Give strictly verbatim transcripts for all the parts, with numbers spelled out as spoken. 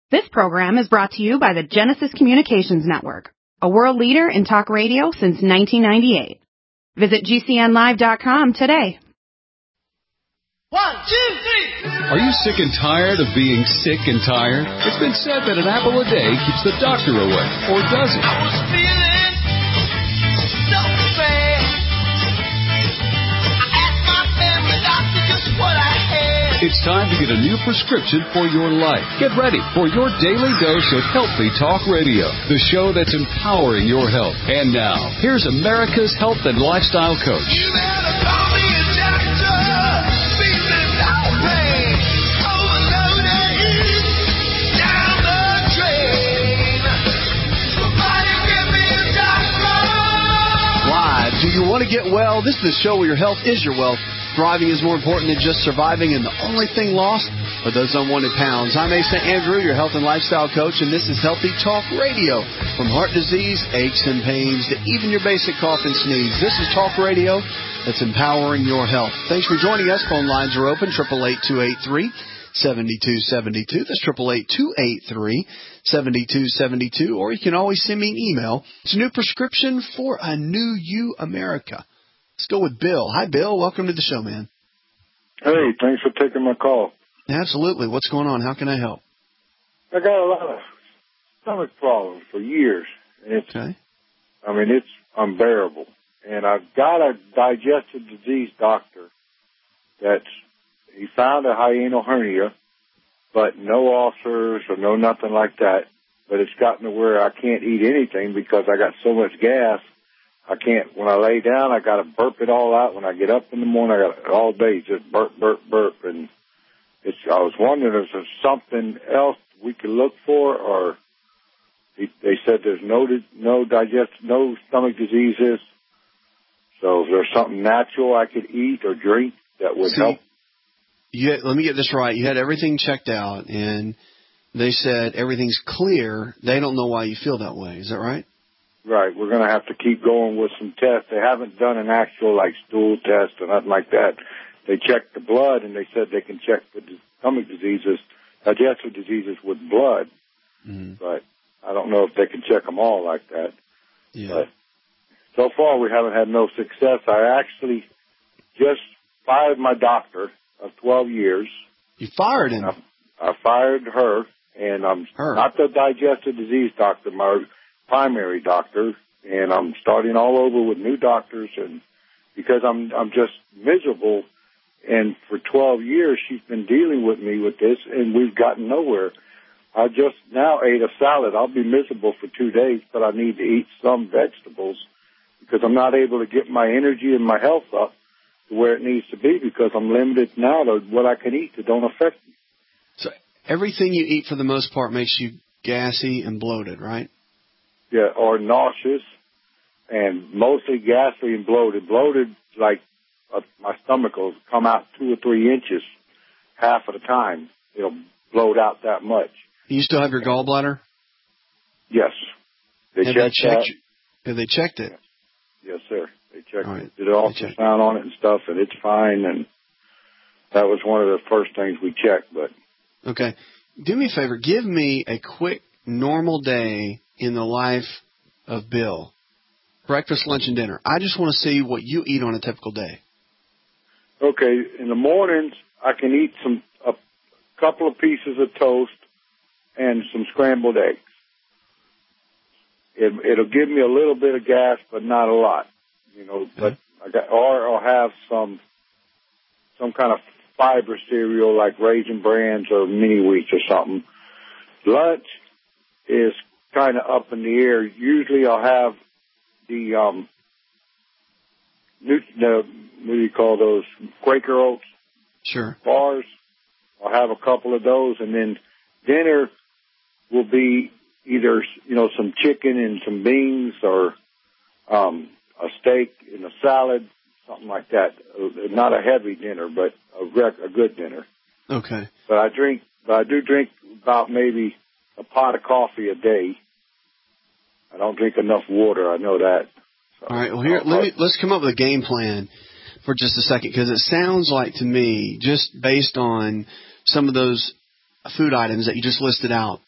This program is brought to you by the Genesis Communications Network, a world leader in talk radio since nineteen ninety-eight. Visit G C N live dot com today. One, two, three. Are you sick and tired of being sick and tired? It's been said that an apple a day keeps the doctor away, or does it? I was feeling so bad. I asked my family doctor just what I had. It's time to get a new prescription for your life. Get ready for your daily dose of Healthy Talk Radio, the show that's empowering your health. And now, here's America's health and lifestyle coach. You better call me a doctor. Feeling no pain. Overloaded. Down the drain. Somebody give me a doctor. Live. Do you want to get well? This is the show where your health is your wealth. Thriving is more important than just surviving, and the only thing lost are those unwanted pounds. I'm Asa Andrew, your health and lifestyle coach, and this is Healthy Talk Radio. From heart disease, aches and pains, to even your basic cough and sneeze, this is talk radio that's empowering your health. Thanks for joining us. Phone lines are open, eight eight eight, two eight three, seven two seven two. That's eight eight eight, two eight three, seven two seven two. Or you can always send me an email. It's a new prescription for a new you, America. Let's go with Bill. Hi, Bill. Welcome to the show, man. Hey, thanks for taking my call. Absolutely. What's going on? How can I help? I got a lot of stomach problems for years. And it's, Okay. I mean, it's unbearable. And I've got a digestive disease doctor that's, he found a hiatal hernia, but no ulcers or no nothing like that. But it's gotten to where I can't eat anything because I got so much gas. I can't, when I lay down, I got to burp it all out. When I get up in the morning, I got it all day, just burp, burp, burp. And it's, I was wondering, is there something else we could look for? Or they, they said there's no, no digest, no stomach diseases. So is there something natural I could eat or drink that would See, help? You had, let me get this right. You had everything checked out, and they said everything's clear. They don't know why you feel that way. Is that right? Right. We're going to have to keep going with some tests. They haven't done an actual, like, stool test or nothing like that. They checked the blood, and they said they can check the stomach diseases, digestive diseases with blood. Mm-hmm. But I don't know if they can check them all like that. Yeah. But so far, we haven't had no success. I actually just fired my doctor of twelve years. You fired him? I, I fired her, and I'm Her. not the digestive disease doctor, my primary doctor, and I'm starting all over with new doctors, and because I'm I'm just miserable, and for twelve years she's been dealing with me with this, and we've gotten nowhere. I just now ate a salad. I'll be miserable for two days, but I need to eat some vegetables because I'm not able to get my energy and my health up to where it needs to be because I'm limited now to what I can eat that don't affect me. So everything you eat for the most part makes you gassy and bloated, right? Yeah, or nauseous, and mostly gassy and bloated. Bloated, like uh, my stomach will come out two or three inches half of the time. It'll bloat out that much. You still have your gallbladder? Yes. They have checked they checked? that. Have they checked it? Yes, sir. They checked All right. it. Did an ultrasound on it and stuff, and it's fine. And that was one of the first things we checked. But Okay. Do me a favor. Give me a quick, normal day in the life of Bill. Breakfast, lunch, and dinner. I just want to see what you eat on a typical day. okay, in the mornings I can eat some a couple of pieces of toast and some scrambled eggs. It, it'll give me a little bit of gas, but not a lot, you know. Okay. But I got, or I'll have some some kind of fiber cereal like Raisin Brans or Mini Wheats or something. Lunch is kind of up in the air. Usually I'll have the um, new, the what do you call those Quaker Oats Sure. bars. I'll have a couple of those, and then dinner will be either, you know, some chicken and some beans or um, a steak and a salad, something like that. Uh, Not a heavy dinner, but a, rec- a good dinner. Okay. But I drink, but I do drink about maybe a pot of coffee a day. I don't drink enough water. I know that. So, All right. Well, here, let me, let's come up with a game plan for just a second, because it sounds like to me, just based on some of those food items that you just listed out,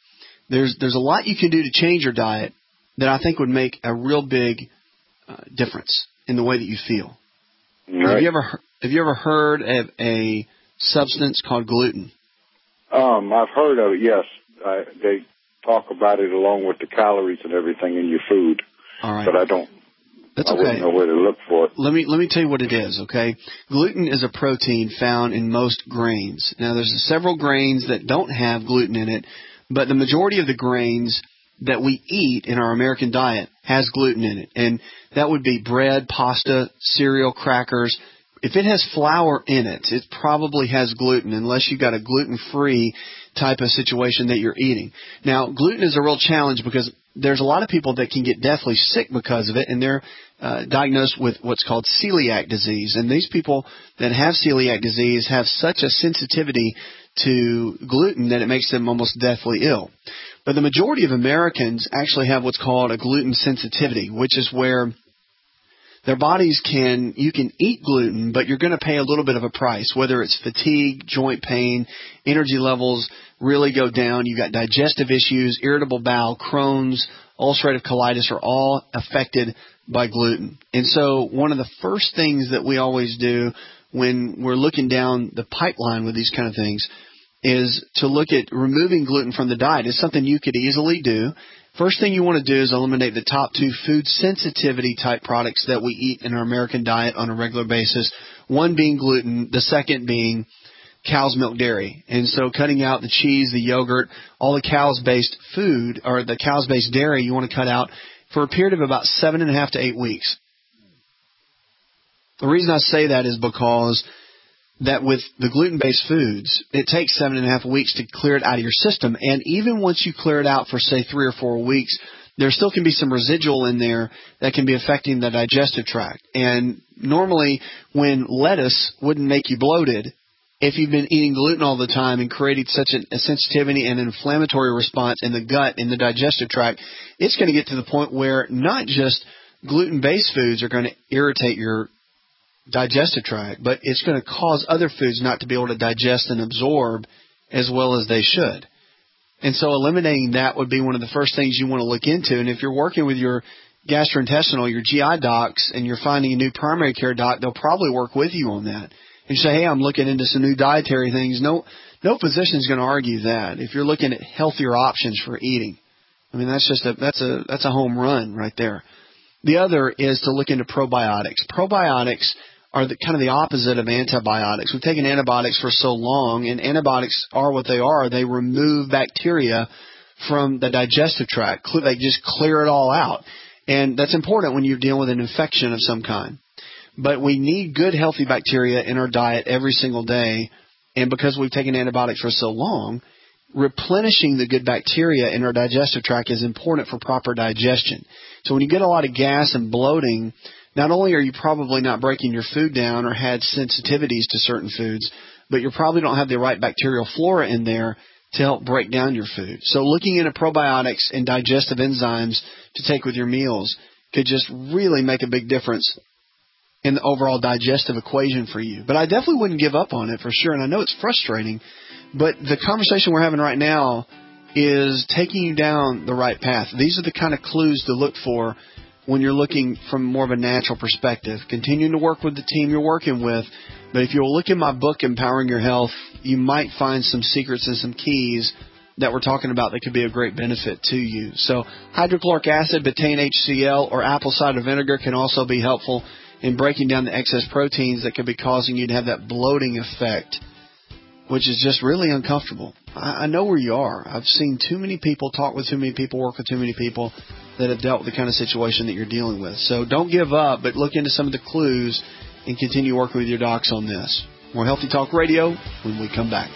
there's there's a lot you can do to change your diet that I think would make a real big uh, difference in the way that you feel. Right. Have you ever have you ever heard of a substance called gluten? Um, I've heard of it. Yes, I, they talk about it along with the calories and everything in your food. All right, but I don't. That's I okay. wouldn't know where to look for it. Let me let me tell you what it is. Okay, gluten is a protein found in most grains. Now, there's several grains that don't have gluten in it, but the majority of the grains that we eat in our American diet has gluten in it. And that would be bread, pasta, cereal, crackers. If it has flour in it, it probably has gluten, unless you've got a gluten-free type of situation that you're eating. Now, gluten is a real challenge because there's a lot of people that can get deathly sick because of it, and they're uh, diagnosed with what's called celiac disease. And these people that have celiac disease have such a sensitivity to gluten that it makes them almost deathly ill. But the majority of Americans actually have what's called a gluten sensitivity, which is where their bodies can, you can eat gluten, but you're going to pay a little bit of a price, whether it's fatigue, joint pain, energy levels really go down. You've got digestive issues, irritable bowel, Crohn's, ulcerative colitis are all affected by gluten. And so one of the first things that we always do when we're looking down the pipeline with these kind of things is to look at removing gluten from the diet. It's something you could easily do. First thing you want to do is eliminate the top two food sensitivity type products that we eat in our American diet on a regular basis, one being gluten, the second being cow's milk dairy. And so cutting out the cheese, the yogurt, all the cows-based food or the cows-based dairy you want to cut out for a period of about seven and a half to eight weeks. The reason I say that is because that with the gluten-based foods, it takes seven and a half weeks to clear it out of your system. And even once you clear it out for, say, three or four weeks, there still can be some residual in there that can be affecting the digestive tract. And normally when lettuce wouldn't make you bloated, if you've been eating gluten all the time and created such an, a sensitivity and an inflammatory response in the gut, in the digestive tract, it's going to get to the point where not just gluten-based foods are going to irritate your digestive tract, but it's going to cause other foods not to be able to digest and absorb as well as they should. And so eliminating that would be one of the first things you want to look into. And if you're working with your gastrointestinal, your G I docs, and you're finding a new primary care doc, they'll probably work with you on that. And say, hey, I'm looking into some new dietary things. No, no physician is going to argue that. If you're looking at healthier options for eating, I mean, that's just a, that's a, that's a home run right there. The other is to look into probiotics. Probiotics are the, kind of the opposite of antibiotics. We've taken antibiotics for so long, and antibiotics are what they are. They remove bacteria from the digestive tract. They just clear it all out. And that's important when you're dealing with an infection of some kind. But we need good, healthy bacteria in our diet every single day. And because we've taken antibiotics for so long, replenishing the good bacteria in our digestive tract is important for proper digestion. So when you get a lot of gas and bloating, not only are you probably not breaking your food down or had sensitivities to certain foods, but you probably don't have the right bacterial flora in there to help break down your food. So looking into probiotics and digestive enzymes to take with your meals could just really make a big difference in the overall digestive equation for you. But I definitely wouldn't give up on it for sure, and I know it's frustrating, but the conversation we're having right now is taking you down the right path. These are the kind of clues to look for when you're looking from more of a natural perspective. Continuing to work with the team you're working with, but if you'll look in my book, Empowering Your Health, you might find some secrets and some keys that we're talking about that could be a great benefit to you. So hydrochloric acid, betaine H C l, or apple cider vinegar can also be helpful in breaking down the excess proteins that could be causing you to have that bloating effect, which is just really uncomfortable. I, I know where you are. I've seen too many people, talk with too many people, work with too many people that have dealt with the kind of situation that you're dealing with. So don't give up, but look into some of the clues and continue working with your docs on this. More Healthy Talk Radio when we come back.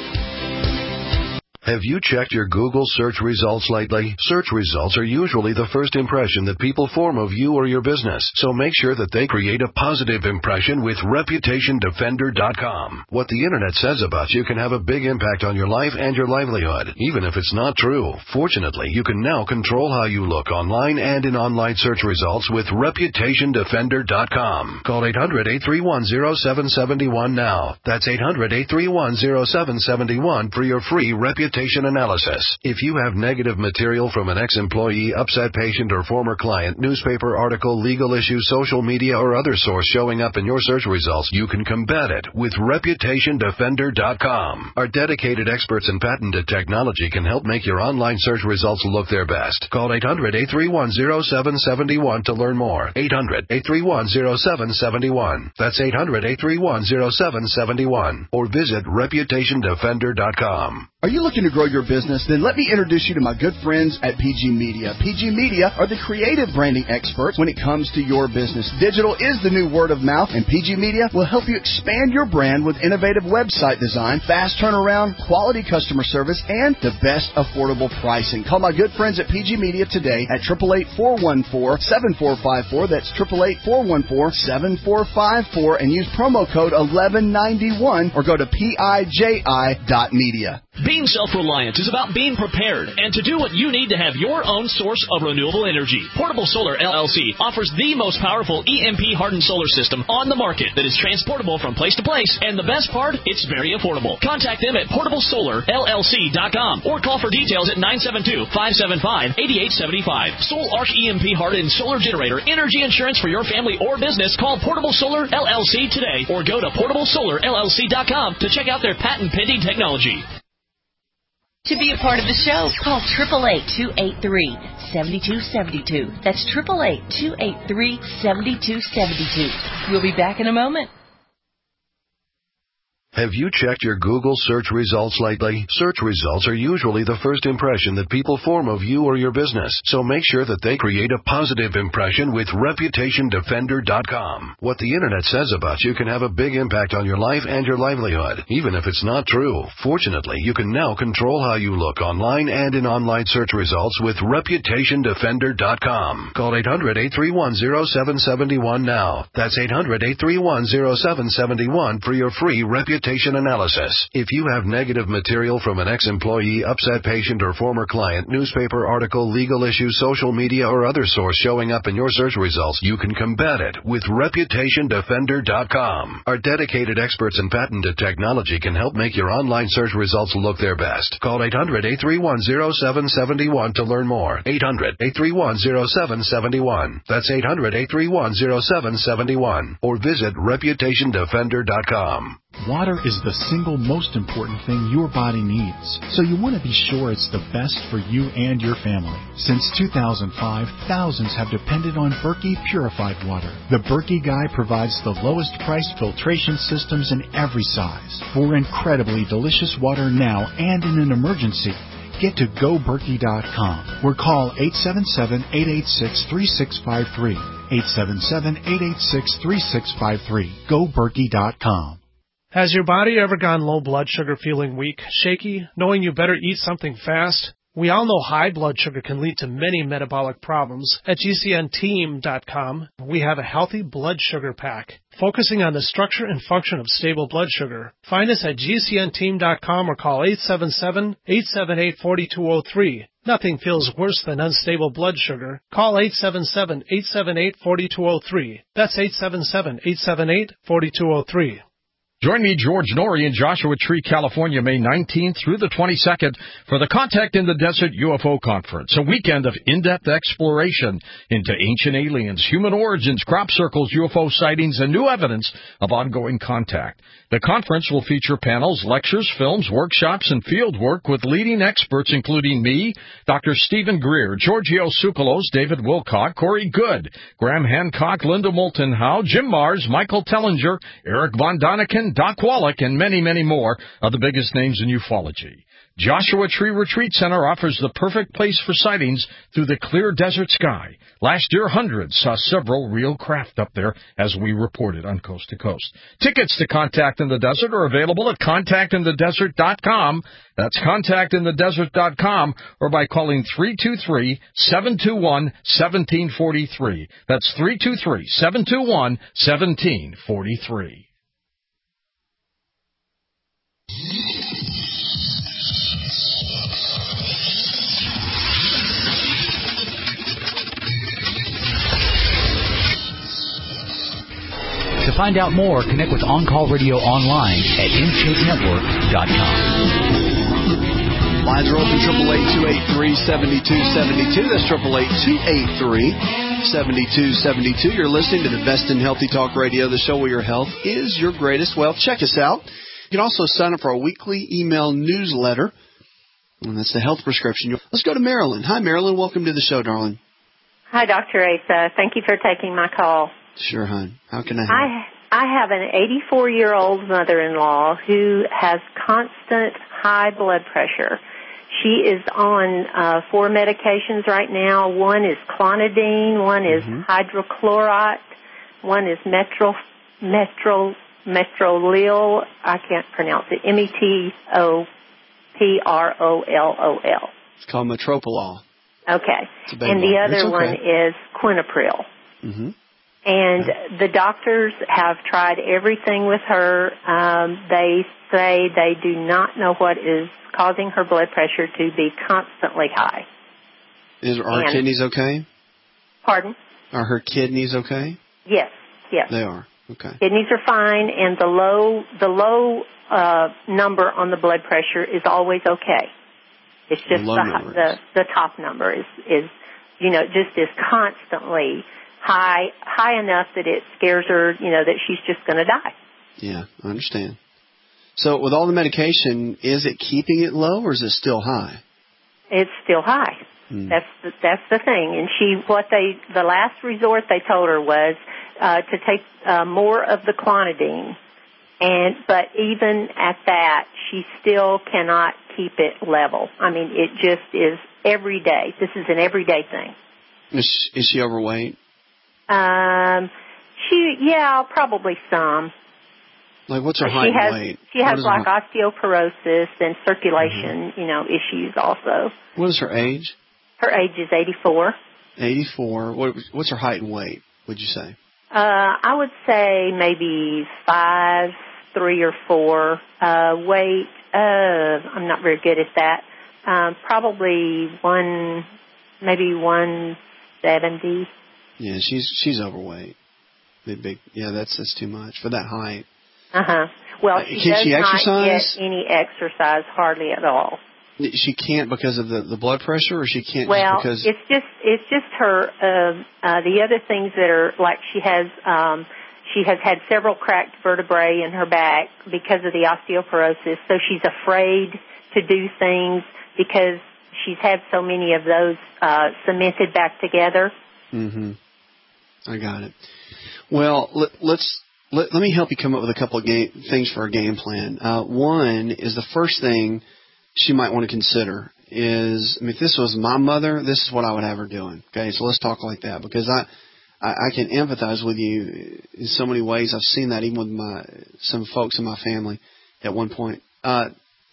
Have you checked your Google search results lately? Search results are usually the first impression that people form of you or your business, so make sure that they create a positive impression with Reputation Defender dot com. What the Internet says about you can have a big impact on your life and your livelihood, even if it's not true. Fortunately, you can now control how you look online and in online search results with Reputation Defender dot com. Call eight hundred, eight three one, zero seven seven one now. That's eight hundred, eight three one, zero seven seven one for your free Reputation Reputation Analysis. If you have negative material from an ex-employee, upset patient, or former client, newspaper article, legal issue, social media, or other source showing up in your search results, you can combat it with Reputation Defender dot com. Our dedicated experts in patented technology can help make your online search results look their best. Call eight hundred, eight three one, zero seven seven one to learn more. eight hundred, eight three one, zero seven seven one. That's eight hundred, eight three one, zero seven seven one. Or visit Reputation Defender dot com. Are you looking to grow your business? Then let me introduce you to my good friends at P G Media. P G Media are the creative branding experts when it comes to your business. Digital is the new word of mouth, and P G Media will help you expand your brand with innovative website design, fast turnaround, quality customer service, and the best affordable pricing. Call my good friends at P G Media today at eight eight eight, four one four, seven four five four. That's eight eight eight, four one four, seven four five four, and use promo code eleven ninety-one or go to P I J I dot media. Being self-reliant is about being prepared and to do what you need to have your own source of renewable energy. Portable Solar L L C offers the most powerful E M P-hardened solar system on the market that is transportable from place to place, and the best part, it's very affordable. Contact them at portable solar L L C dot com or call for details at nine seven two, five seven five, eight eight seven five. Sol Arch E M P-hardened solar generator energy insurance for your family or business. Call Portable Solar L L C today or go to portable solar L L C dot com to check out their patent-pending technology. To be a part of the show, call eight eight eight, two eight three, seven two seven two. That's eight eight eight, two eight three, seven two seven two. We'll be back in a moment. Have you checked your Google search results lately? Search results are usually the first impression that people form of you or your business, so make sure that they create a positive impression with Reputation Defender dot com. What the Internet says about you can have a big impact on your life and your livelihood, even if it's not true. Fortunately, you can now control how you look online and in online search results with Reputation Defender dot com. Call eight hundred, eight three one, zero seven seven one now. That's eight hundred, eight three one, zero seven seven one for your free Reputation Analysis. If you have negative material from an ex-employee, upset patient, or former client, newspaper article, legal issue, social media, or other source showing up in your search results, you can combat it with Reputation Defender dot com. Our dedicated experts in patented technology can help make your online search results look their best. Call eight hundred, eight three one, zero seven seven one to learn more. eight hundred, eight three one, zero seven seven one. That's eight hundred, eight three one, zero seven seven one. Or visit Reputation Defender dot com. Water is the single most important thing your body needs, so you want to be sure it's the best for you and your family. Since two thousand five, thousands have depended on Berkey purified water. The Berkey Guy provides the lowest priced filtration systems in every size for incredibly delicious water now and in an emergency. Get to go berkey dot com or call eight seven seven, eight eight six, three six five three. eight seven seven, eight eight six, three six five three. go berkey dot com. Has your body ever gone low blood sugar, feeling weak, shaky, knowing you better eat something fast? We all know high blood sugar can lead to many metabolic problems. At G C N team dot com, we have a healthy blood sugar pack, focusing on the structure and function of stable blood sugar. Find us at G C N team dot com or call eight seven seven, eight seven eight, four two zero three. Nothing feels worse than unstable blood sugar. Call eight seven seven, eight seven eight, four two zero three. That's eight seven seven, eight seven eight, four two zero three. Join me, George Norrie, in Joshua Tree, California, May nineteenth through the twenty-second for the Contact in the Desert U F O Conference, a weekend of in-depth exploration into ancient aliens, human origins, crop circles, U F O sightings, and new evidence of ongoing contact. The conference will feature panels, lectures, films, workshops, and field work with leading experts including me, Doctor Stephen Greer, Giorgio Tsoukalos, David Wilcock, Corey Good, Graham Hancock, Linda Moulton Howe, Jim Mars, Michael Tellinger, Eric Von Daniken, Doc Wallach, and many, many more of the biggest names in ufology. Joshua Tree Retreat Center offers the perfect place for sightings through the clear desert sky. Last year, hundreds saw several real craft up there, as we reported on Coast to Coast. Tickets to Contact in the Desert are available at contact in the desert dot com. That's contact in the desert dot com, or by calling three two three, seven two one, one seven four three. That's three two three, seven two one, one seven four three. To find out more, connect with On Call Radio online at in shape network dot com. Lines are open, eight eight eight, two eight three, seven two seven two. That's eight eight eight, two eight three, seven two seven two. You're listening to the Best in Healthy Talk Radio, the show where your health is your greatest wealth. Check us out. You can also sign up for our weekly email newsletter, and that's the health prescription. Let's go to Marilyn. Hi, Marilyn. Welcome to the show, darling. Hi, Doctor Asa. Thank you for taking my call. Sure, hon. How can I help? I I have an eighty-four-year-old mother-in-law who has constant high blood pressure. She is on uh, four medications right now. One is clonidine, one is mm-hmm. hydrochloride, one is metro, metro, metrolil. I can't pronounce it. M E T O P R O L O L. It's called metropolol. Okay. And the other okay. one is quinapril. Mm-hmm. And okay. the doctors have tried everything with her. Um, they say they do not know what is causing her blood pressure to be constantly high. Is are her and, kidneys okay? Pardon? Are her kidneys okay? Yes, yes. They are. Okay. Kidneys are fine, and the low the low uh, number on the blood pressure is always okay. It's just the the, the the top number is is you know just is constantly high high enough that it scares her, you know, that she's just going to die. Yeah, I understand. So with all the medication, is it keeping it low or is it still high? It's still high. Hmm. That's the, that's the thing. And she, what they, the last resort they told her was uh, to take uh, more of the clonidine. And but even at that, she still cannot keep it level. I mean, it just is every day. This is an everyday thing. Is, is she overweight? Um, she, yeah, probably some. Like, what's her she height has, and weight? She has like her... osteoporosis and circulation, mm-hmm. you know, issues also. What is her age? Her age is eighty-four. eighty-four. What, what's her height and weight, would you say? Uh, I would say maybe five, three or four. Uh, weight, uh, I'm not very good at that. Um, probably one, maybe one seventy. Yeah, she's she's overweight. Big, big. Yeah, that's that's too much for that height. Uh huh. Well, she Can does she exercise? not get any exercise, hardly at all. She can't because of the, the blood pressure, or she can't well, just because. it's just it's just her. Uh, uh, the other things that are like she has um, she has had several cracked vertebrae in her back because of the osteoporosis, so she's afraid to do things because she's had so many of those uh, cemented back together. Mm-hmm. I got it. Well, let, let's let, let me help you come up with a couple of game, things for a game plan. Uh, one is the first thing she might want to consider is, I mean, if this was my mother, this is what I would have her doing. Okay, so let's talk like that because I, I, I can empathize with you in so many ways. I've seen that even with my some folks in my family at one point. Uh,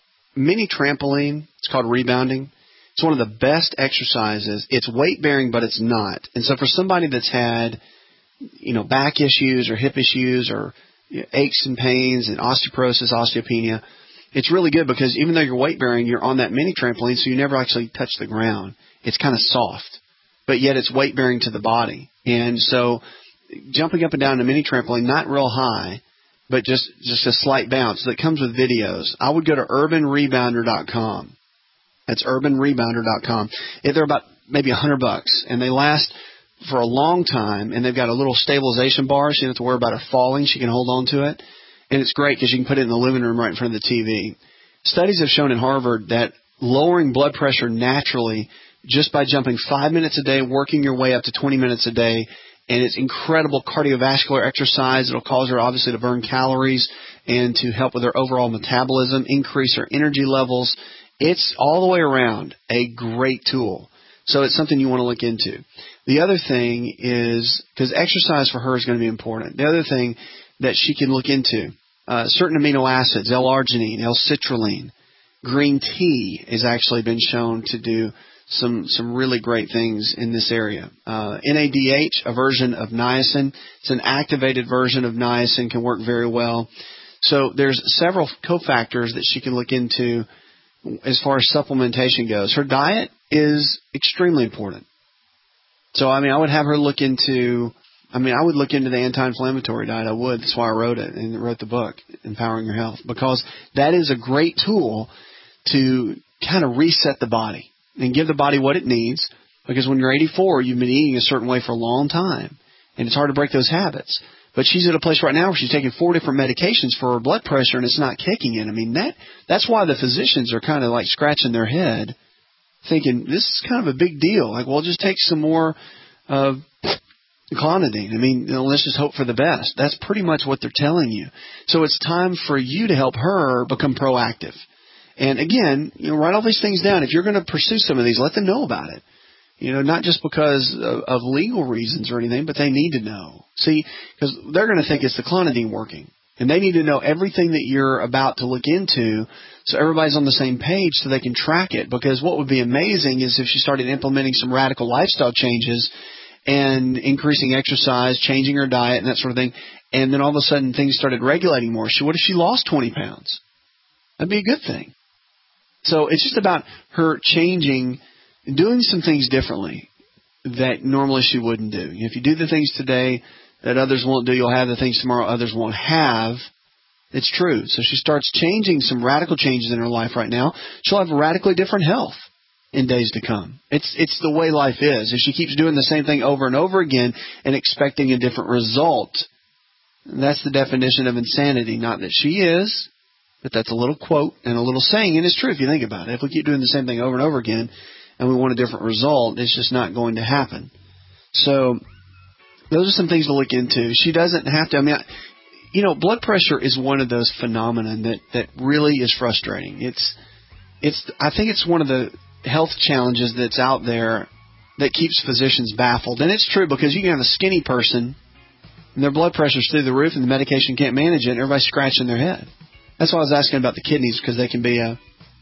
mini trampoline, it's called rebounding. It's one of the best exercises. It's weight bearing, but it's not. And so for somebody that's had, you know, back issues or hip issues or you know, aches and pains and osteoporosis, osteopenia, it's really good because even though you're weight bearing, you're on that mini trampoline, so you never actually touch the ground. It's kind of soft, but yet it's weight bearing to the body. And so jumping up and down a mini trampoline, not real high, but just, just a slight bounce that comes with videos. I would go to urban rebounder dot com. That's urban rebounder dot com. They're about maybe a hundred bucks, and they last for a long time. And they've got a little stabilization bar, so you don't have to worry about it falling. She can hold on to it, and it's great because you can put it in the living room right in front of the T V. Studies have shown in Harvard that lowering blood pressure naturally just by jumping five minutes a day, working your way up to twenty minutes a day, and it's incredible cardiovascular exercise. It'll cause her obviously to burn calories and to help with her overall metabolism, increase her energy levels. It's all the way around a great tool. So it's something you want to look into. The other thing is, because exercise for her is going to be important, the other thing that she can look into, uh, certain amino acids, L-arginine, L-citrulline, green tea has actually been shown to do some some really great things in this area. Uh, N A D H, a version of niacin, it's an activated version of niacin, can work very well. So there's several cofactors that she can look into as far as supplementation goes. Her diet is extremely important. So, I mean, I would have her look into, I mean, I would look into the anti-inflammatory diet. I would. That's why I wrote it and wrote the book, Empowering Your Health, because that is a great tool to kind of reset the body and give the body what it needs. Because when you're eighty-four, you've been eating a certain way for a long time, and it's hard to break those habits. But she's at a place right now where she's taking four different medications for her blood pressure, and it's not kicking in. I mean, that that's why the physicians are kind of like scratching their head, thinking this is kind of a big deal. Like, well, just take some more uh, clonidine. I mean, you know, let's just hope for the best. That's pretty much what they're telling you. So it's time for you to help her become proactive. And again, you know, write all these things down. If you're going to pursue some of these, let them know about it. You know, not just because of, of legal reasons or anything, but they need to know. See, because they're going to think it's the clonidine working. And they need to know everything that you're about to look into so everybody's on the same page so they can track it. Because what would be amazing is if she started implementing some radical lifestyle changes and increasing exercise, changing her diet and that sort of thing, and then all of a sudden things started regulating more. She, what if she lost twenty pounds? That'd be a good thing. So it's just about her changing, doing some things differently that normally she wouldn't do. If you do the things today that others won't do, you'll have the things tomorrow others won't have. It's true. So she starts changing some radical changes in her life right now. She'll have radically different health in days to come. It's it's the way life is. If she keeps doing the same thing over and over again and expecting a different result, that's the definition of insanity. Not that she is, but that's a little quote and a little saying, and it's true if you think about it. If we keep doing the same thing over and over again and we want a different result, it's just not going to happen. So those are some things to look into. She doesn't have to, I mean, you know, blood pressure is one of those phenomena that, that really is frustrating. It's, it's, I think it's one of the health challenges that's out there that keeps physicians baffled. And it's true because you can have a skinny person and their blood pressure's through the roof and the medication can't manage it and everybody's scratching their head. That's why I was asking about the kidneys, because they can be a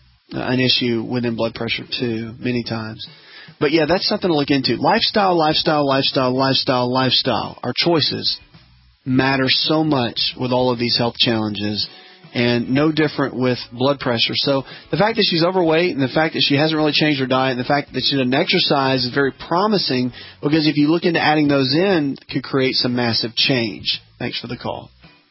an issue within blood pressure too, many times. But yeah, that's something to look into. Lifestyle, lifestyle, lifestyle, lifestyle, lifestyle. Our choices matter so much with all of these health challenges, and no different with blood pressure. So the fact that she's overweight and the fact that she hasn't really changed her diet and the fact that she doesn't exercise is very promising, because if you look into adding those in, it could create some massive change. Thanks for the call.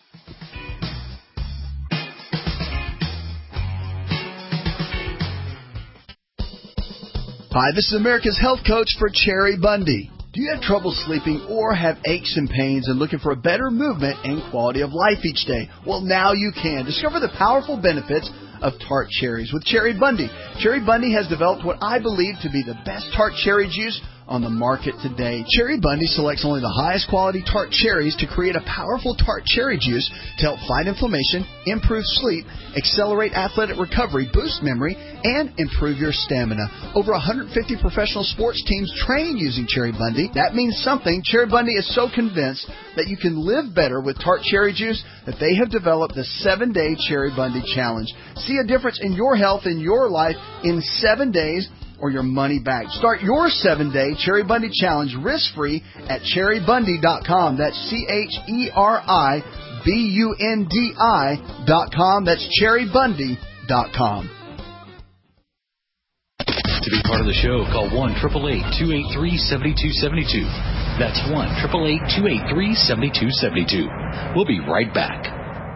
Hi, this is America's Health Coach for Cherry Bundy. Do you have trouble sleeping or have aches and pains and looking for a better movement and quality of life each day? Well, now you can. Discover the powerful benefits of tart cherries with Cherry Bundy. Cherry Bundy has developed what I believe to be the best tart cherry juice on the market today. Cherry Bundy selects only the highest quality tart cherries to create a powerful tart cherry juice to help fight inflammation, improve sleep, accelerate athletic recovery, boost memory, and improve your stamina. Over one hundred fifty professional sports teams train using Cherry Bundy. That means something. Cherry Bundy is so convinced that you can live better with tart cherry juice that they have developed the seven-day Cherry Bundy Challenge. See a difference in your health and your life in seven days or your money back. Start your seven-day Cherry Bundy Challenge risk-free at cherry bundy dot com. That's C H E R I B U N D I dot com. That's cherry bundy dot com. To be part of the show, call one eight eight eight, two eight three, seven two seven two. That's one eight eight eight, two eight three, seven two seven two. We'll be right back.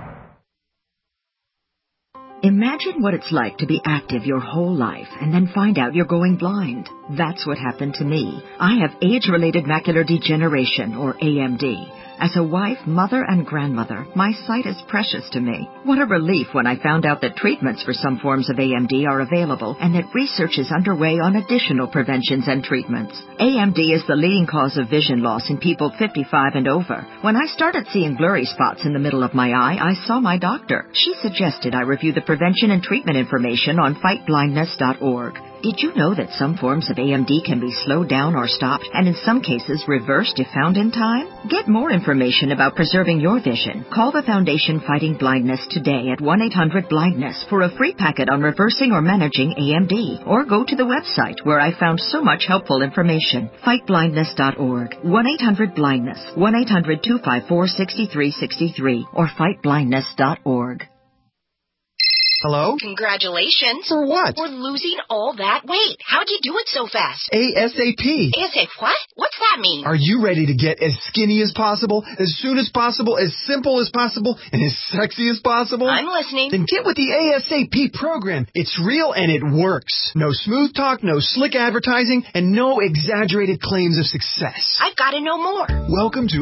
Imagine what it's like to be active your whole life and then find out you're going blind. That's what happened to me. I have age-related macular degeneration, or A M D. As a wife, mother, and grandmother, my sight is precious to me. What a relief when I found out that treatments for some forms of A M D are available and that research is underway on additional preventions and treatments. A M D is the leading cause of vision loss in people fifty-five and over. When I started seeing blurry spots in the middle of my eye, I saw my doctor. She suggested I review the prevention and treatment information on fight blindness dot org. Did you know that some forms of A M D can be slowed down or stopped, and in some cases reversed if found in time? Get more information about preserving your vision. Call the Foundation Fighting Blindness today at one eight hundred blindness for a free packet on reversing or managing A M D. Or go to the website where I found so much helpful information. fight blindness dot org. one eight hundred blindness. one eight hundred, two five four, six three six three. Or fight blindness dot org. Hello? Congratulations. For what? For losing all that weight. How'd you do it so fast? ASAP. ASAP what? What's that mean? Are you ready to get as skinny as possible, as soon as possible, as simple as possible, and as sexy as possible? I'm listening. Then get with the ASAP program. It's real and it works. No smooth talk, no slick advertising, and no exaggerated claims of success. I've got to know more. Welcome to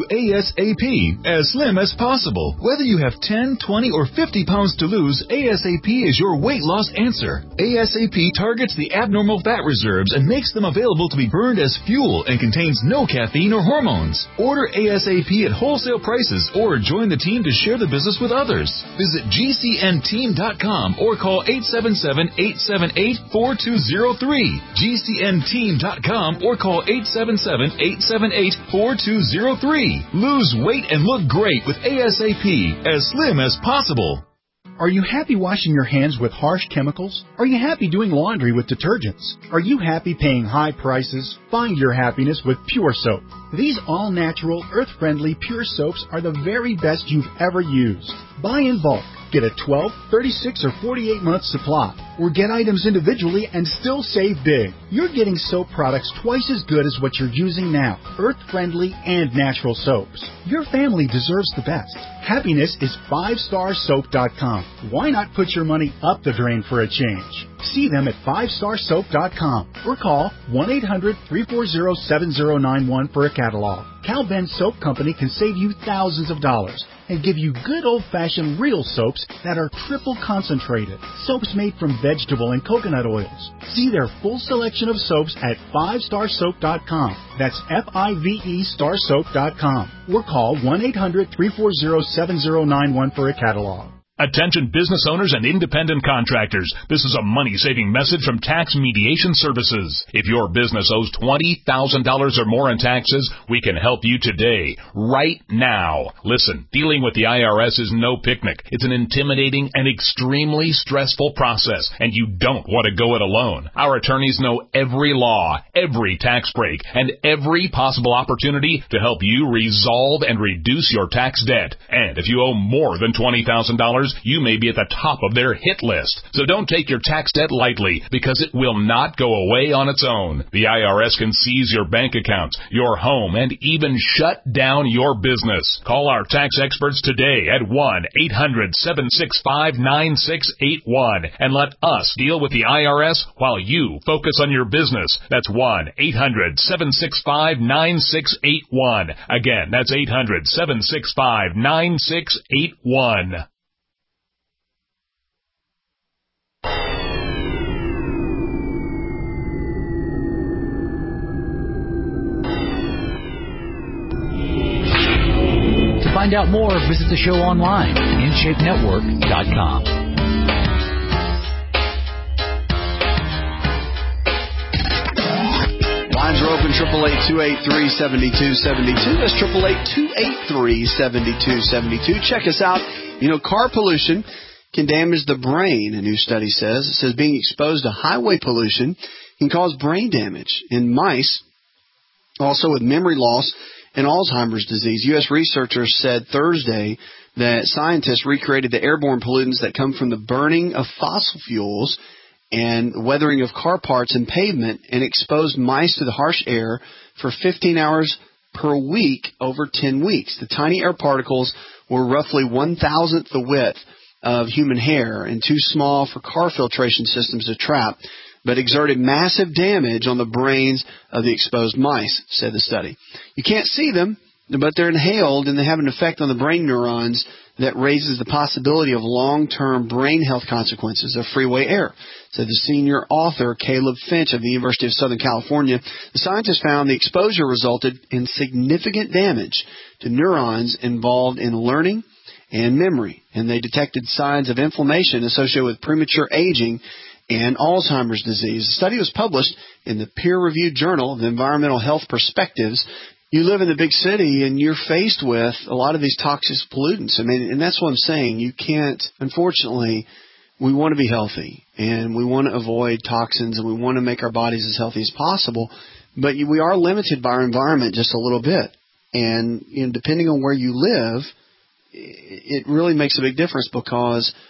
ASAP, as slim as possible. Whether you have ten, twenty, or fifty pounds to lose, ASAP is your weight loss answer. ASAP targets the abnormal fat reserves and makes them available to be burned as fuel and contains no caffeine or hormones. Order ASAP at wholesale prices or join the team to share the business with others. Visit G C N team dot com or call eight seven seven, eight seven eight, four two zero three. G C N team dot com or call eight seven seven, eight seven eight, four two zero three. Lose weight and look great with ASAP, as slim as possible. Are you happy washing your hands with harsh chemicals? Are you happy doing laundry with detergents? Are you happy paying high prices? Find your happiness with Pure Soap. These all-natural, earth-friendly Pure Soaps are the very best you've ever used. Buy in bulk. Get a twelve, thirty-six, or forty-eight month supply. Or get items individually and still save big. You're getting soap products twice as good as what you're using now. Earth-friendly and natural soaps. Your family deserves the best. Happiness is five star soap dot com. Why not put your money up the drain for a change? See them at five star soap dot com or call one eight hundred, three four zero, seven zero nine one for a catalog. Cal Ben Soap Company can save you thousands of dollars and give you good old-fashioned real soaps that are triple concentrated. Soaps made from vegetable and coconut oils. See their full selection of soaps at five star soap dot com. That's F I V E star soap dot com. Or call one eight hundred, three four zero, seven zero nine one for a catalog. Attention business owners and independent contractors. This is a money-saving message from Tax Mediation Services. If your business owes twenty thousand dollars or more in taxes, we can help you today, right now. Listen, dealing with the I R S is no picnic. It's an intimidating and extremely stressful process, and you don't want to go it alone. Our attorneys know every law, every tax break, and every possible opportunity to help you resolve and reduce your tax debt. And if you owe more than twenty thousand dollars, you may be at the top of their hit list. So don't take your tax debt lightly, because it will not go away on its own. The I R S can seize your bank accounts, your home, and even shut down your business. Call our tax experts today at one eight hundred, seven six five, nine six eight one and let us deal with the I R S while you focus on your business. That's one eight hundred, seven six five, nine six eight one. Again, that's eight hundred, seven six five, nine six eight one. To find out more, visit the show online, in shape network dot com. Lines are open, triple eight, two eight three, seven two seven two. That's triple eight, two eight three, seven two seven two. Check us out. You know, car pollution can damage the brain, a new study says. It says being exposed to highway pollution can cause brain damage in mice, also with memory loss and Alzheimer's disease. U S researchers said Thursday that scientists recreated the airborne pollutants that come from the burning of fossil fuels and weathering of car parts and pavement, and exposed mice to the harsh air for fifteen hours per week over ten weeks. The tiny air particles were roughly one thousandth the width of human hair and too small for car filtration systems to trap, but exerted massive damage on the brains of the exposed mice, said the study. You can't see them, but they're inhaled, and they have an effect on the brain neurons that raises the possibility of long-term brain health consequences of freeway air, said the senior author Caleb Finch of the University of Southern California. The scientists found the exposure resulted in significant damage to neurons involved in learning and memory, and they detected signs of inflammation associated with premature aging and Alzheimer's disease. The study was published in the peer-reviewed Journal of Environmental Health Perspectives. You live in the big city and you're faced with a lot of these toxic pollutants. I mean, and that's what I'm saying. You can't, unfortunately, we want to be healthy and we want to avoid toxins and we want to make our bodies as healthy as possible. But we are limited by our environment just a little bit. And you know, depending on where you live, it really makes a big difference, because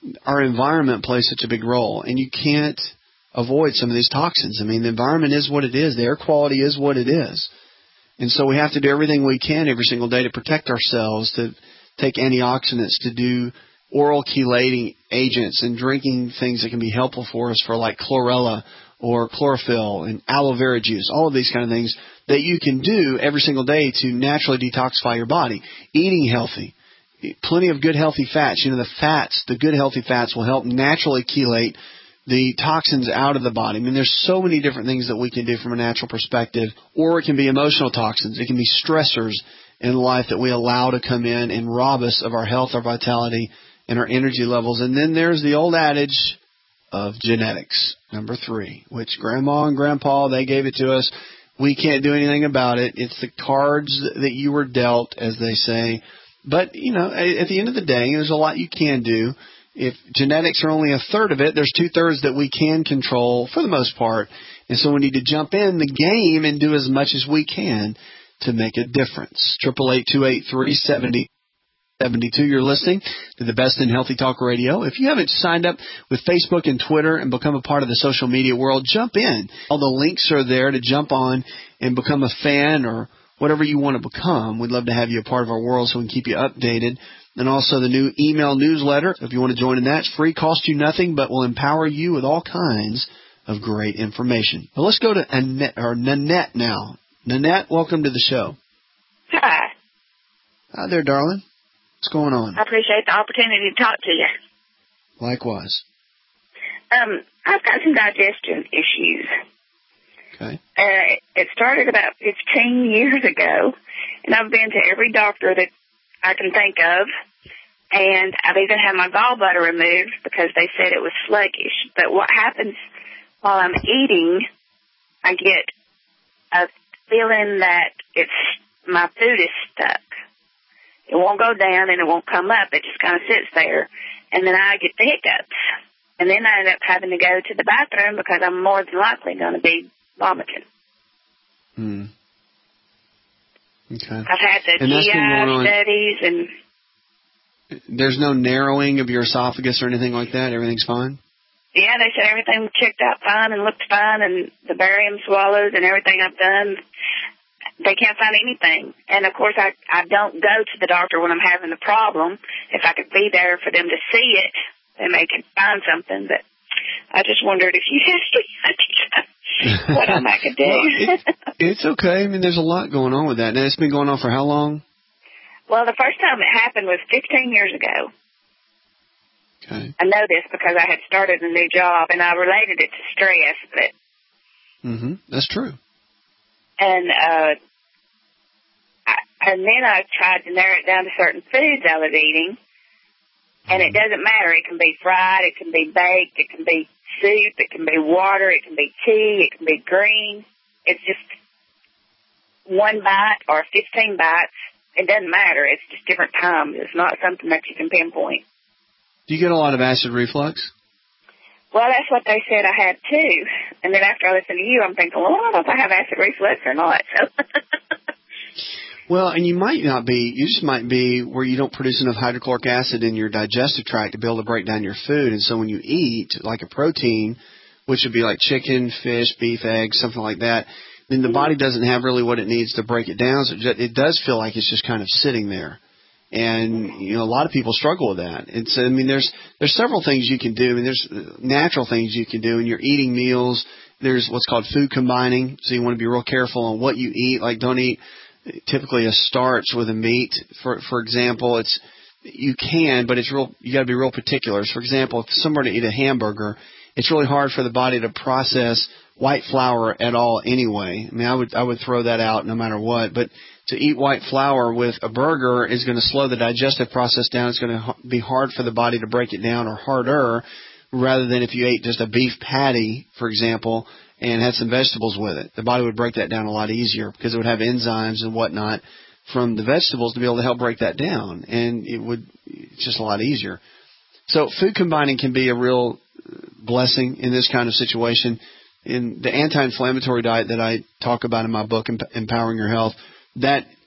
our environment plays such a big role, and you can't avoid some of these toxins. I mean, the environment is what it is. The air quality is what it is. And so we have to do everything we can every single day to protect ourselves, to take antioxidants, to do oral chelating agents and drinking things that can be helpful for us, for like chlorella or chlorophyll and aloe vera juice, all of these kind of things that you can do every single day to naturally detoxify your body. Eating healthy, plenty of good healthy fats. You know, the fats, the good healthy fats will help naturally chelate the toxins out of the body. I mean, there's so many different things that we can do from a natural perspective, or it can be emotional toxins. It can be stressors in life that we allow to come in and rob us of our health, our vitality, and our energy levels. And then there's the old adage of genetics, number three, which Grandma and Grandpa, they gave it to us. We can't do anything about it. It's the cards that you were dealt, as they say. But, you know, at the end of the day, there's a lot you can do. If genetics are only a third of it, there's two-thirds that we can control for the most part. And so we need to jump in the game and do as much as we can to make a difference. eight eight eight, two eight three, seven zero seven two. You're listening to the Best in Healthy Talk Radio. If you haven't signed up with Facebook and Twitter and become a part of the social media world, jump in. All the links are there to jump on and become a fan or whatever you want to become. We'd love to have you a part of our world so we can keep you updated. And also the new email newsletter. If you want to join in that, it's free, costs you nothing, but will empower you with all kinds of great information. But let's go to Annette, or Nanette now. Nanette, welcome to the show. Hi. Hi there, darling. What's going on? I appreciate the opportunity to talk to you. Likewise. Um, I've got some digestion issues. Okay. Uh, it started about fifteen years ago, and I've been to every doctor that I can think of, and I've even had my gallbladder removed because they said it was sluggish. But what happens while I'm eating, I get a feeling that it's my food is stuck. It won't go down and it won't come up. It just kind of sits there, and then I get the hiccups. And then I end up having to go to the bathroom because I'm more than likely going to be vomiting. Hmm. Okay. I've had the and G I studies, and there's no narrowing of your esophagus or anything like that? Everything's fine? Yeah, they said everything checked out fine and looked fine, and the barium swallows and everything I've done, they can't find anything. And, of course, I, I don't go to the doctor when I'm having the problem. If I could be there for them to see it, then they could find something. But I just wondered if you had what I could do. Well, it, it's okay. I mean, there's a lot going on with that. Now, it's been going on for how long? Well, the first time it happened was fifteen years ago. Okay. I know this because I had started a new job, and I related it to stress. But mm-hmm. That's true. And uh, I, and then I tried to narrow it down to certain foods I was eating, and it doesn't matter. It can be fried, it can be baked, it can be soup, it can be water, it can be tea, it can be green. It's just one bite or fifteen bites. It doesn't matter. It's just different times. It's not something that you can pinpoint. Do you get a lot of acid reflux? Well, that's what they said I had, too. And then after I listened to you, I'm thinking, well, I don't know if I have acid reflux or not. So. Well, and you might not be. You just might be where you don't produce enough hydrochloric acid in your digestive tract to be able to break down your food. And so when you eat, like a protein, which would be like chicken, fish, beef, eggs, something like that, then the body doesn't have really what it needs to break it down. So it does feel like it's just kind of sitting there. And, you know, a lot of people struggle with that. It's, I mean, there's, there's several things you can do. I mean, there's natural things you can do when you're eating meals. There's what's called food combining. So you want to be real careful on what you eat. Like, don't eat typically a starch with a meat. For, for example, it's, you can, but it's real, you got to be real particular. For example, if someone were to eat a hamburger, it's really hard for the body to process white flour at all anyway. I mean, I would, I would throw that out no matter what, but to eat white flour with a burger is going to slow the digestive process down. It's going to be hard for the body to break it down, or harder, rather than if you ate just a beef patty, for example, and had some vegetables with it. The body would break that down a lot easier because it would have enzymes and whatnot from the vegetables to be able to help break that down, and it would, it's just a lot easier. So food combining can be a real blessing in this kind of situation. In the anti-inflammatory diet that I talk about in my book, Empowering Your Health, that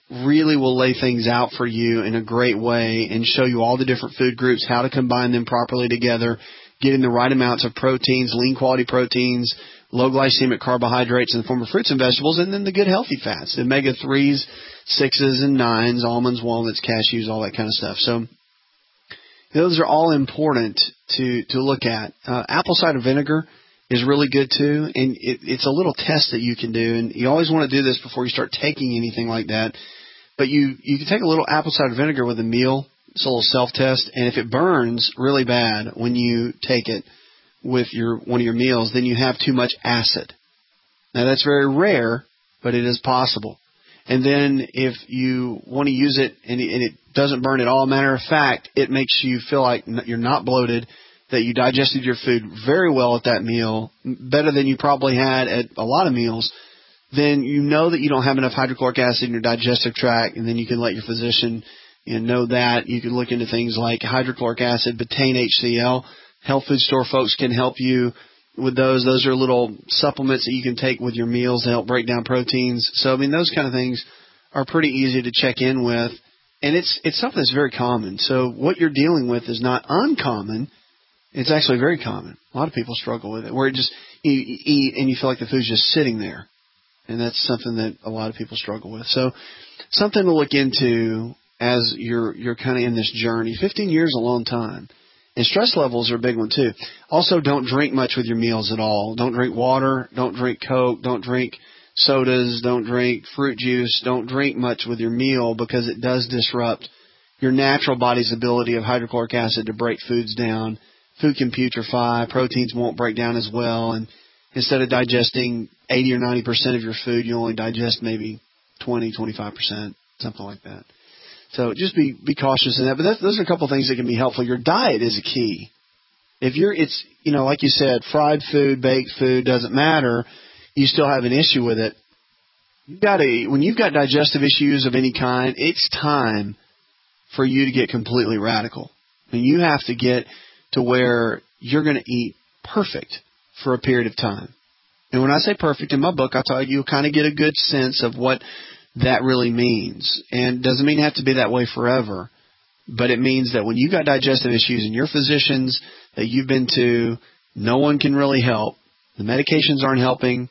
really will lay things out for you in a great way and show you all the different food groups, how to combine them properly together, getting the right amounts of proteins, lean quality proteins, low glycemic carbohydrates in the form of fruits and vegetables, and then the good healthy fats, the omega threes, sixes, and nines, almonds, walnuts, cashews, all that kind of stuff. So those are all important to, to look at. Uh, apple cider vinegar is really good too, and it, it's a little test that you can do, and you always want to do this before you start taking anything like that. But you, you can take a little apple cider vinegar with a meal. It's a little self-test, and if it burns really bad when you take it with your one of your meals, then you have too much acid. Now, that's very rare, but it is possible. And then if you want to use it and it, and it doesn't burn at all, matter of fact, it makes you feel like you're not bloated, that you digested your food very well at that meal, better than you probably had at a lot of meals, then you know that you don't have enough hydrochloric acid in your digestive tract, and then you can let your physician you know, know that. You can look into things like hydrochloric acid, betaine H C L. Health food store folks can help you with those. Those are little supplements that you can take with your meals to help break down proteins. So, I mean, those kind of things are pretty easy to check in with, and it's it's something that's very common. So what you're dealing with is not uncommon. It's actually very common. A lot of people struggle with it, where it just you eat and you feel like the food's just sitting there. And that's something that a lot of people struggle with. So something to look into as you're you're kind of in this journey. fifteen years is a long time. And stress levels are a big one, too. Also, don't drink much with your meals at all. Don't drink water. Don't drink Coke. Don't drink sodas. Don't drink fruit juice. Don't drink much with your meal because it does disrupt your natural body's ability of hydrochloric acid to break foods down. Food can putrefy. Proteins won't break down as well. And instead of digesting eighty or ninety percent of your food, you only digest maybe twenty, twenty-five percent, something like that. So just be be cautious in that. But that's, those are a couple of things that can be helpful. Your diet is a key. If you're, it's, you know, like you said, fried food, baked food, doesn't matter. You still have an issue with it. You've got to, when you've got digestive issues of any kind, it's time for you to get completely radical. I mean, you have to get to where you're going to eat perfect for a period of time. And when I say perfect in my book, I tell you, you'll kind of get a good sense of what that really means. And it doesn't mean it have to be that way forever, but it means that when you've got digestive issues and your physicians that you've been to, no one can really help, the medications aren't helping,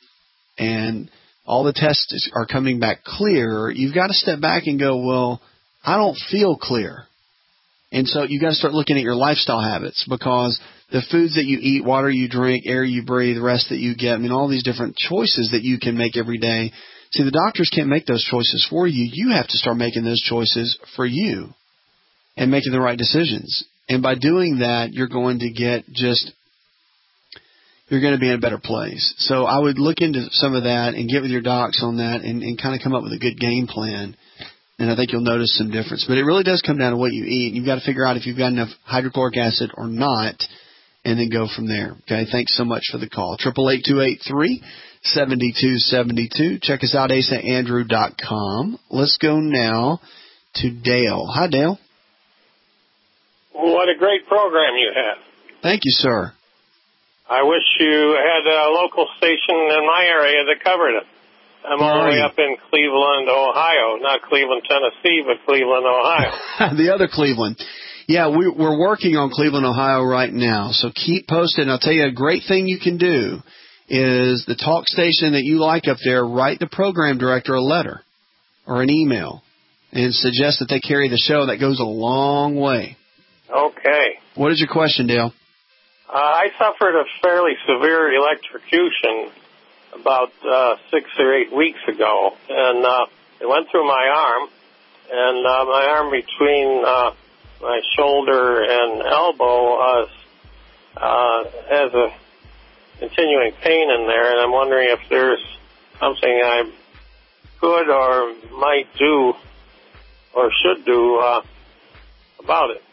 and all the tests are coming back clear, you've got to step back and go, well, I don't feel clear. And so you've got to start looking at your lifestyle habits, because the foods that you eat, water you drink, air you breathe, rest that you get, I mean, all these different choices that you can make every day. See, the doctors can't make those choices for you. You have to start making those choices for you and making the right decisions. And by doing that, you're going to get just, you're going to be in a better place. So I would look into some of that and get with your docs on that and, and kind of come up with a good game plan. And I think you'll notice some difference. But it really does come down to what you eat. You've got to figure out if you've got enough hydrochloric acid or not, and then go from there. Okay, thanks so much for the call. eight eight eight, two eight three, seven two seven two. Check us out, asa andrew dot com. Let's go now to Dale. Hi, Dale. What a great program you have. Thank you, sir. I wish you had a local station in my area that covered it. I'm all the way up in Cleveland, Ohio. Not Cleveland, Tennessee, but Cleveland, Ohio. The other Cleveland. Yeah, we, we're working on Cleveland, Ohio right now. So keep posted. And I'll tell you a great thing you can do is the talk station that you like up there, write the program director a letter or an email and suggest that they carry the show. That goes a long way. Okay. What is your question, Dale? Uh, I suffered a fairly severe electrocution about uh, six or eight weeks ago, and uh, it went through my arm, and uh, my arm between uh, my shoulder and elbow uh, uh, has a continuing pain in there, and I'm wondering if there's something I could or might do or should do uh, about it.